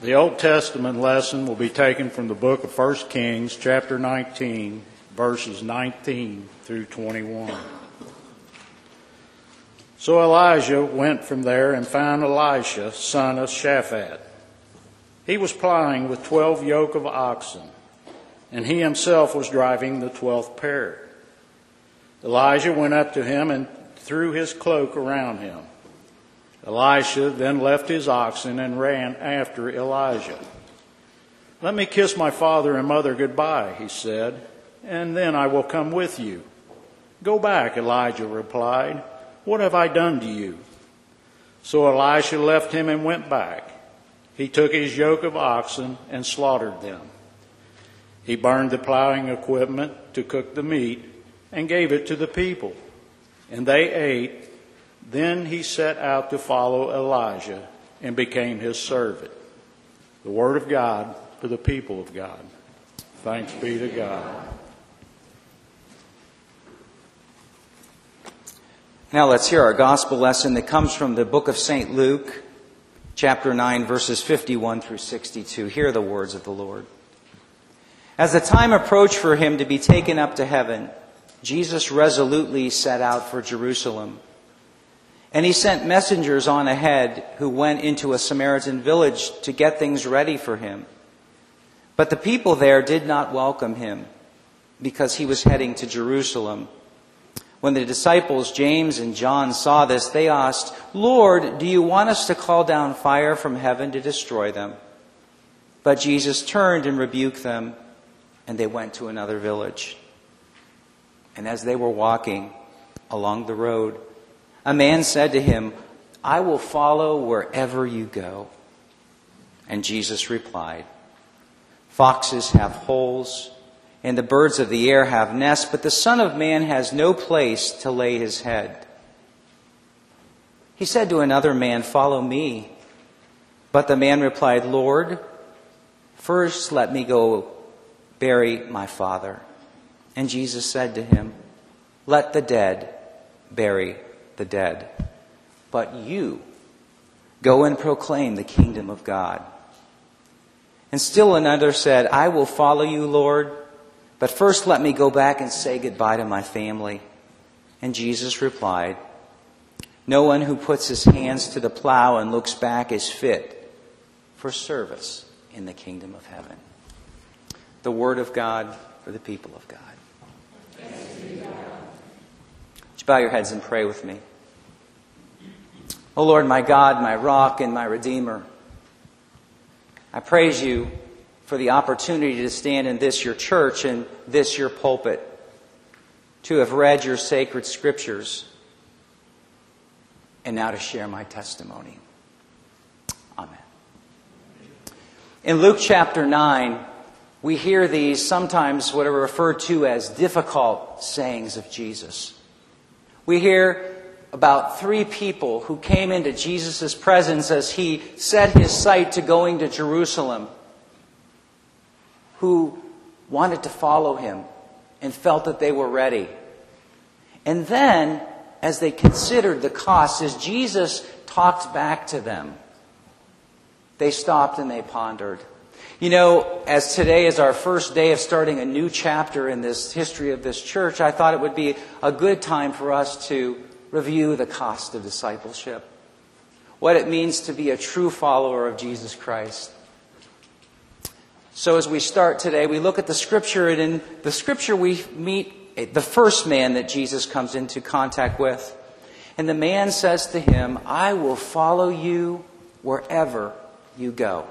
The Old Testament lesson will be taken from the book of 1 Kings, chapter 19, verses 19 through 21. So Elijah went from there and found Elisha, son of Shaphat. He was plowing with 12 yoke of oxen, and he himself was driving the 12th pair. Elijah went up to him and threw his cloak around him. Elisha then left his oxen and ran after Elijah. "Let me kiss my father and mother goodbye," he said, "and then I will come with you." "Go back," Elijah replied. "What have I done to you?" So Elisha left him and went back. He took his yoke of oxen and slaughtered them. He burned the plowing equipment to cook the meat and gave it to the people, and they ate. Then he set out to follow Elijah and became his servant. The word of God for the people of God. Thanks be to God. Now let's hear our gospel lesson that comes from the book of St. Luke, chapter 9, verses 51 through 62. Hear the words of the Lord. As the time approached for him to be taken up to heaven, Jesus resolutely set out for Jerusalem. And he sent messengers on ahead who went into a Samaritan village to get things ready for him. But the people there did not welcome him because he was heading to Jerusalem. When the disciples James and John saw this, they asked, "Lord, do you want us to call down fire from heaven to destroy them?" But Jesus turned and rebuked them, and they went to another village. And as they were walking along the road, a man said to him, "I will follow wherever you go." And Jesus replied, "Foxes have holes, and the birds of the air have nests, but the Son of Man has no place to lay his head." He said to another man, "Follow me." But the man replied, "Lord, first let me go bury my father." And Jesus said to him, "Let the dead bury the dead, but you go and proclaim the kingdom of God." And still another said, "I will follow you, Lord, but first let me go back and say goodbye to my family." And Jesus replied, "No one who puts his hands to the plow and looks back is fit for service in the kingdom of heaven." The word of God for the people of God. Would you bow your heads and pray with me? O Lord, my God, my rock and my Redeemer, I praise you for the opportunity to stand in this your church and this your pulpit, to have read your sacred scriptures, and now to share my testimony. Amen. In Luke chapter 9, we hear these sometimes what are referred to as difficult sayings of Jesus. We hear about 3 people who came into Jesus' presence as he set his sight to going to Jerusalem, who wanted to follow him and felt that they were ready. And then, as they considered the cost, as Jesus talked back to them, they stopped and they pondered. You know, as today is our first day of starting a new chapter in this history of this church, I thought it would be a good time for us to review the cost of discipleship, what it means to be a true follower of Jesus Christ. So as we start today, we look at the scripture, and in the scripture we meet the first man that Jesus comes into contact with. And the man says to him, "I will follow you wherever you go."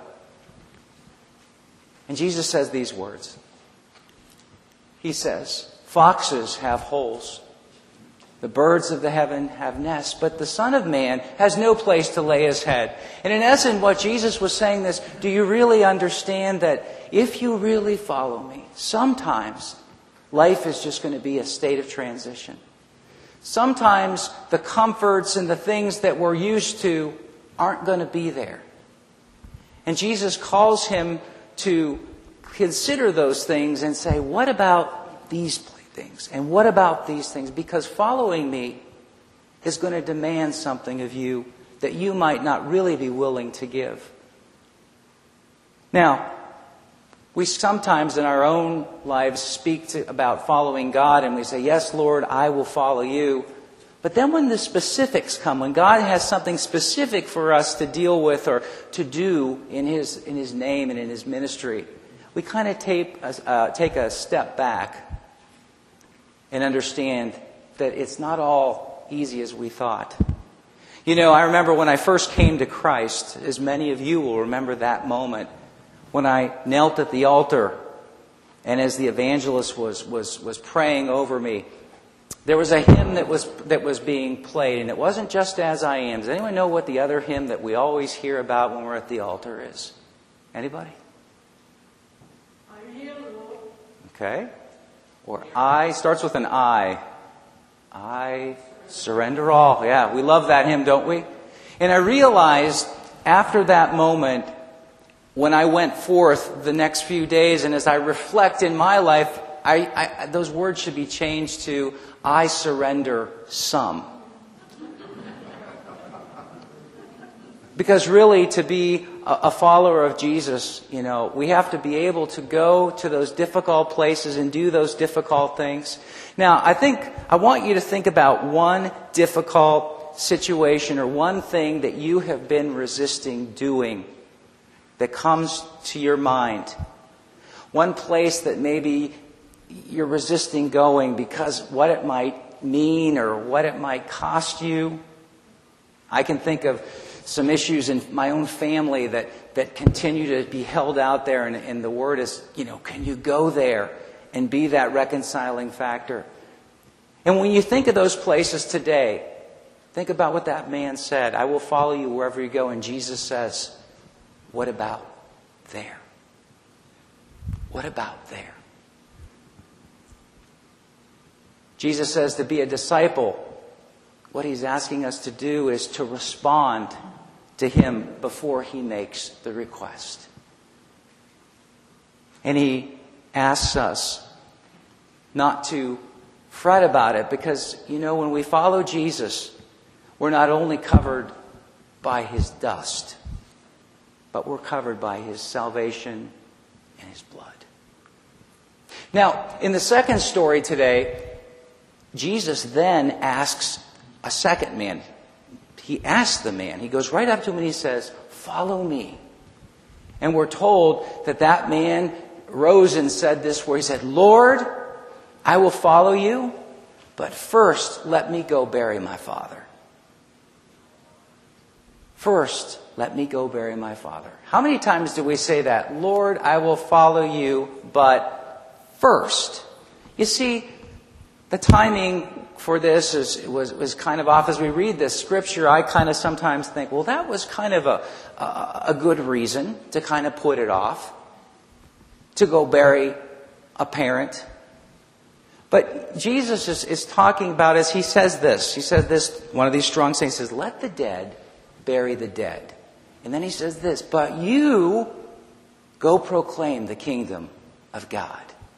And Jesus says these words. He says, "Foxes have holes. The birds of the heaven have nests, but the Son of Man has no place to lay his head." And in essence, what Jesus was saying is, do you really understand that if you really follow me, sometimes life is just going to be a state of transition. Sometimes the comforts and the things that we're used to aren't going to be there. And Jesus calls him to consider those things and say, what about these things? And what about these things? Because following me is going to demand something of you that you might not really be willing to give. Now, we sometimes in our own lives speak about following God, and we say, yes, Lord, I will follow you. But then when the specifics come, when God has something specific for us to deal with or to do in His name and in His ministry, we kind of take a step back and understand that it's not all easy as we thought. You know, I remember when I first came to Christ, as many of you will remember that moment, when I knelt at the altar and as the evangelist was praying over me, there was a hymn that was being played, and it wasn't just As I Am. Does anyone know what the other hymn that we always hear about when we're at the altar is? Anybody? I'm here, Lord. Okay. Or I, starts with an I. I surrender all. Yeah, we love that hymn, don't we? And I realized after that moment, when I went forth the next few days, and as I reflect in my life, those words should be changed to, I surrender some. Because really, to be a follower of Jesus, you know, we have to be able to go to those difficult places and do those difficult things. Now, I want you to think about one difficult situation or one thing that you have been resisting doing that comes to your mind. One place that maybe you're resisting going because what it might mean or what it might cost you. I can think of some issues in my own family that continue to be held out there, and the word is, you know, can you go there and be that reconciling factor? And when you think of those places today, think about what that man said. I will follow you wherever you go. And Jesus says, what about there? What about there? Jesus says to be a disciple, what He's asking us to do is to respond to Him before He makes the request. And He asks us not to fret about it because, you know, when we follow Jesus, we're not only covered by His dust, but we're covered by His salvation and His blood. Now, in the second story today, Jesus then asks a second man. He asks the man. He goes right up to him and He says, follow me. And we're told that man rose and said this, where he said, Lord, I will follow you, but first let me go bury my father. First, let me go bury my father. How many times do we say that? Lord, I will follow you, but first. You see, the timing for this was kind of off. As we read this scripture, I kind of sometimes think, well, that was kind of a good reason to kind of put it off, to go bury a parent. But Jesus is talking about, as He says this, one of these strong sayings, He says, let the dead bury the dead. And then He says this, but you go proclaim the kingdom of God.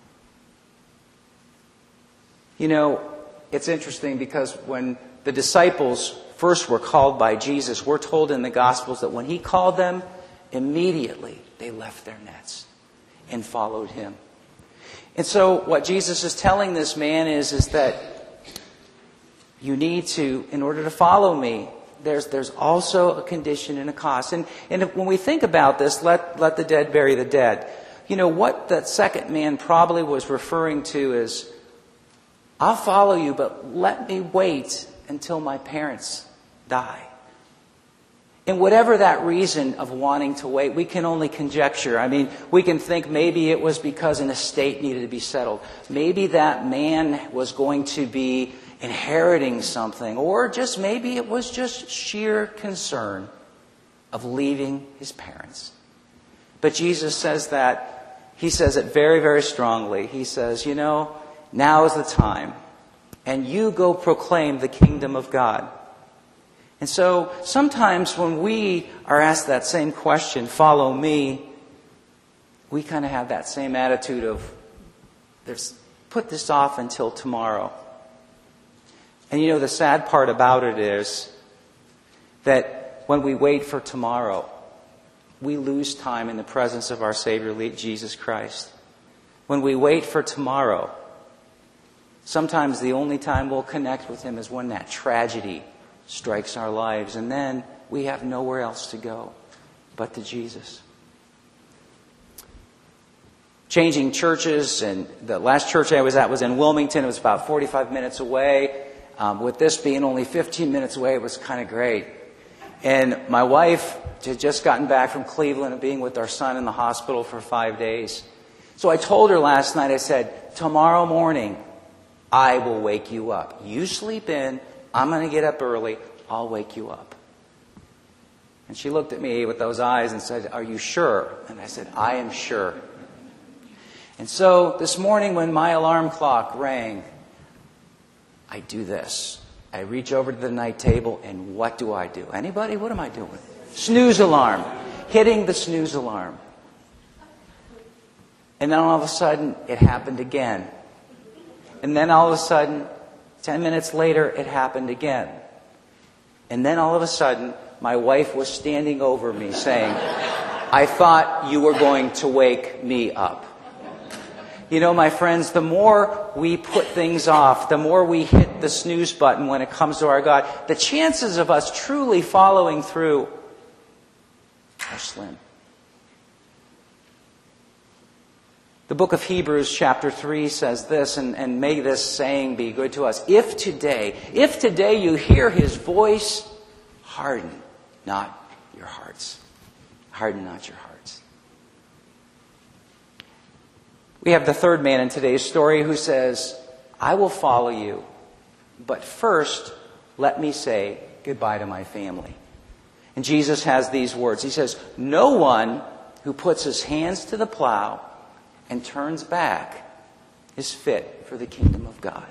You know, it's interesting because when the disciples first were called by Jesus, we're told in the Gospels that when He called them, immediately they left their nets and followed Him. And so what Jesus is telling this man is that you need to, in order to follow me, there's also a condition and a cost. And when we think about this, let the dead bury the dead. You know, what that second man probably was referring to is, I'll follow you, but let me wait until my parents die. And whatever that reason of wanting to wait, we can only conjecture. I mean, we can think maybe it was because an estate needed to be settled. Maybe that man was going to be inheriting something. Or just maybe it was just sheer concern of leaving his parents. But Jesus says that, He says it very, very strongly. He says, you know, now is the time. And you go proclaim the kingdom of God. And so sometimes when we are asked that same question, follow me, we kind of have that same attitude of, put this off until tomorrow. And you know, the sad part about it is that when we wait for tomorrow, we lose time in the presence of our Savior, Jesus Christ. When we wait for tomorrow, sometimes the only time we'll connect with Him is when that tragedy strikes our lives, and then we have nowhere else to go but to Jesus. Changing churches, and the last church I was at was in Wilmington. It was about 45 minutes away. With this being only 15 minutes away, it was kind of great. And my wife had just gotten back from Cleveland and being with our son in the hospital for 5 days. So I told her last night, I said, tomorrow morning, I will wake you up. You sleep in. I'm going to get up early. I'll wake you up. And she looked at me with those eyes and said, are you sure? And I said, I am sure. And so this morning when my alarm clock rang, I do this. I reach over to the night table, and what do I do? Anybody? What am I doing? Snooze alarm. Hitting the snooze alarm. And then all of a sudden, it happened again. And then all of a sudden, 10 minutes later, it happened again. And then all of a sudden, my wife was standing over me saying, I thought you were going to wake me up. You know, my friends, the more we put things off, the more we hit the snooze button when it comes to our God, the chances of us truly following through are slim. The book of Hebrews chapter 3 says this, and may this saying be good to us. If today you hear His voice, harden not your hearts. Harden not your hearts. We have the third man in today's story who says, I will follow you, but first let me say goodbye to my family. And Jesus has these words. He says, no one who puts his hands to the plow and turns back is fit for the kingdom of God.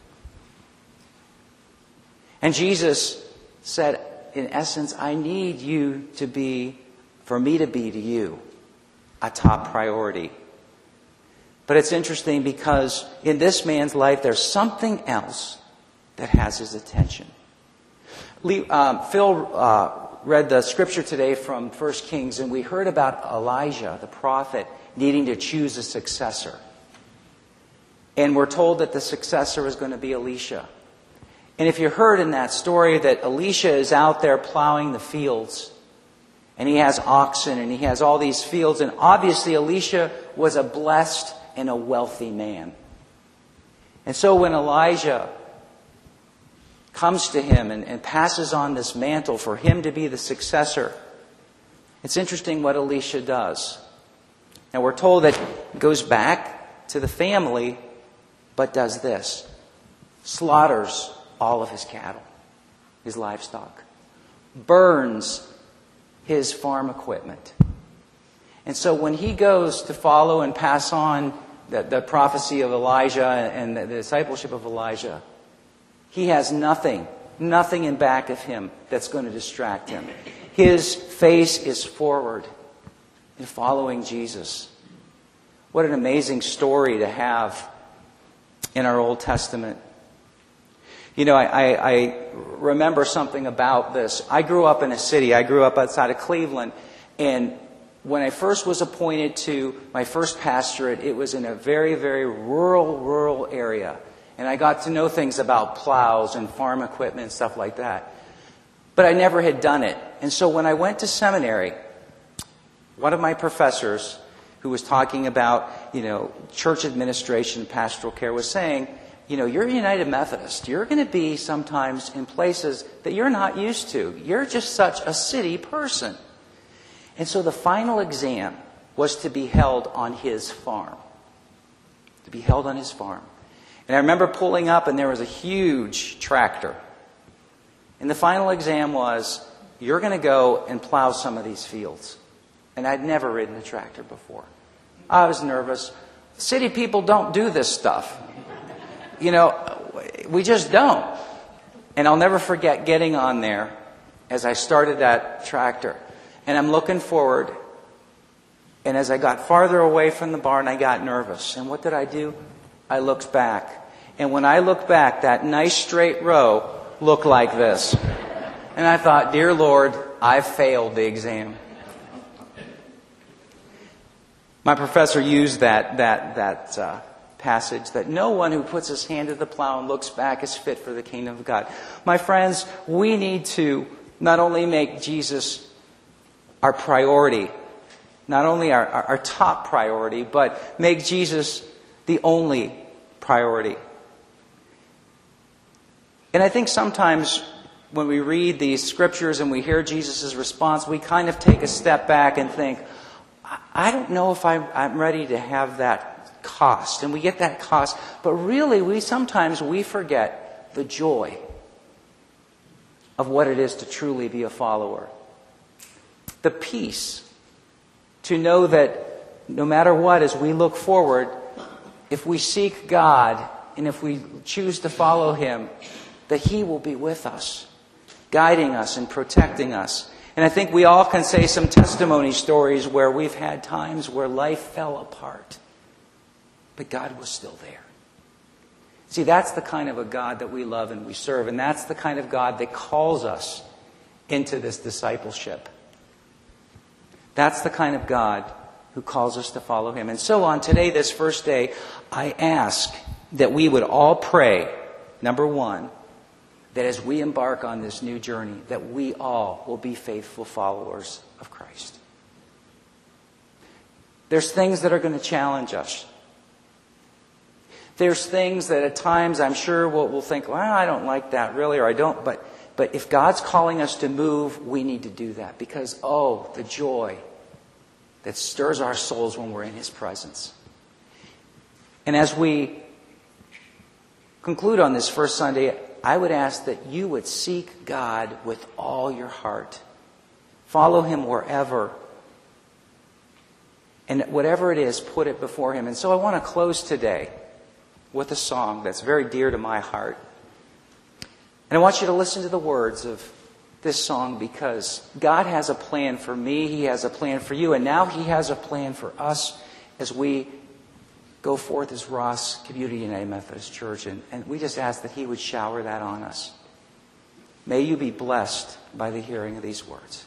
And Jesus said, in essence, I need you to be, for me to be to you, a top priority. But it's interesting because in this man's life, there's something else that has his attention. Phil read the scripture today from 1 Kings, and we heard about Elijah, the prophet, needing to choose a successor. And we're told that the successor is going to be Elisha. And if you heard in that story that Elisha is out there plowing the fields, and he has oxen, and he has all these fields, and obviously Elisha was a blessed and a wealthy man. And so when Elijah comes to him and passes on this mantle for him to be the successor, it's interesting what Elisha does. Now we're told that he goes back to the family, but does this. Slaughters all of his cattle, his livestock. Burns his farm equipment. And so when he goes to follow and pass on the prophecy of Elijah and the discipleship of Elijah, he has nothing in back of him that's going to distract him. His face is forward in following Jesus. What an amazing story to have in our Old Testament. You know, I remember something about this. I grew up in a city. I grew up outside of Cleveland, and when I first was appointed to my first pastorate, it was in a very, very rural area. And I got to know things about plows and farm equipment and stuff like that. But I never had done it. And so when I went to seminary, one of my professors who was talking about, church administration, pastoral care, was saying, you're a United Methodist. You're going to be sometimes in places that you're not used to. You're just such a city person. And so the final exam was to be held on his farm. To be held on his farm. And I remember pulling up, and there was a huge tractor. And the final exam was, you're going to go and plow some of these fields. And I'd never ridden a tractor before. I was nervous. City people don't do this stuff. We just don't. And I'll never forget getting on there as I started that tractor. And I'm looking forward. And as I got farther away from the barn, I got nervous. And what did I do? I looked back. And when I looked back, that nice straight row looked like this. And I thought, dear Lord, I've failed the exam. My professor used that passage, that no one who puts his hand to the plow and looks back is fit for the kingdom of God. My friends, we need to not only make Jesus our priority, not only our top priority, but make Jesus the only priority. And I think sometimes when we read these scriptures and we hear Jesus' response, we kind of take a step back and think, I don't know if I'm ready to have that cost. And we get that cost. But really, sometimes we forget the joy of what it is to truly be a follower. The peace to know that no matter what, as we look forward, if we seek God and if we choose to follow Him, that He will be with us, guiding us and protecting us. And I think we all can say some testimony stories where we've had times where life fell apart, but God was still there. See, that's the kind of a God that we love and we serve, and that's the kind of God that calls us into this discipleship. That's the kind of God who calls us to follow Him. And so on today, this first day, I ask that we would all pray, number one, that as we embark on this new journey, that we all will be faithful followers of Christ. There's things that are going to challenge us. There's things that at times I'm sure we'll think, well, I don't like that really, or I don't. But if God's calling us to move, we need to do that. Because, the joy that stirs our souls when we're in His presence. And as we conclude on this first Sunday, I would ask that you would seek God with all your heart. Follow Him wherever. And whatever it is, put it before Him. And so I want to close today with a song that's very dear to my heart. And I want you to listen to the words of this song, because God has a plan for me. He has a plan for you. And now He has a plan for us as we go forth as Ross Community United Methodist Church, and we just ask that He would shower that on us. May you be blessed by the hearing of these words.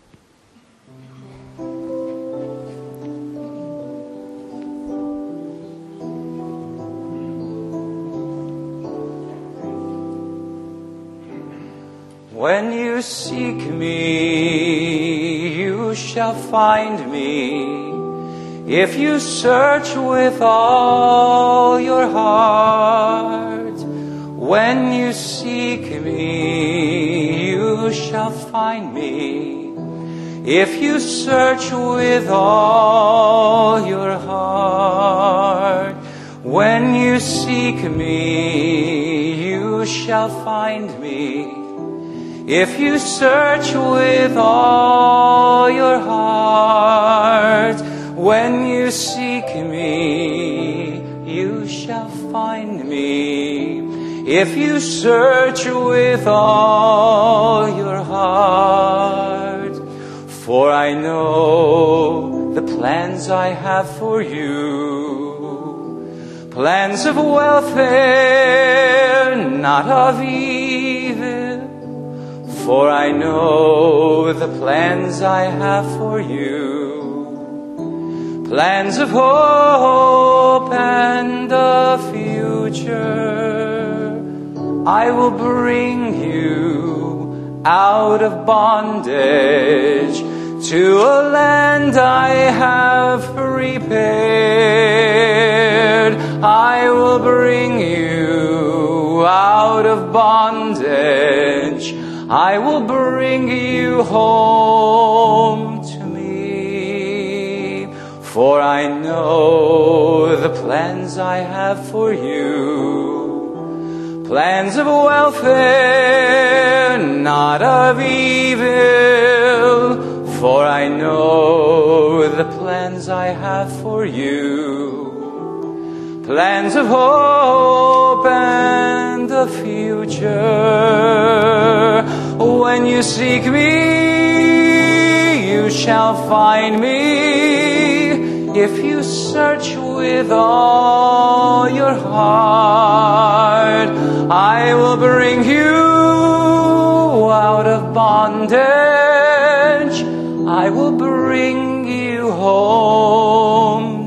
When you seek me, you shall find me. If you search with all your heart, when you seek me, you shall find me. If you search with all your heart, when you seek me, you shall find me. If you search with all your heart, when you seek me, you shall find me. If you search with all your heart. For I know the plans I have for you, plans of welfare, not of evil. For I know the plans I have for you, plans of hope and a future. I will bring you out of bondage to a land I have prepared. I will bring you out of bondage. I will bring you home to me. For I know the plans I have for you, plans of welfare, not of evil. For I know the plans I have for you, plans of hope and a future. When you seek me, you shall find me. If you search with all your heart, I will bring you out of bondage. I will bring you home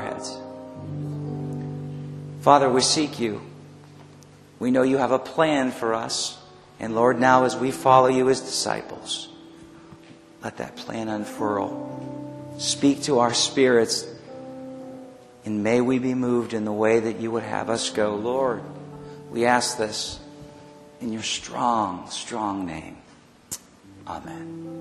heads. Father, we seek you. We know you have a plan for us. And Lord, now as we follow you as disciples, let that plan unfurl. Speak to our spirits, and may we be moved in the way that you would have us go. Lord, we ask this in your strong, strong name. Amen.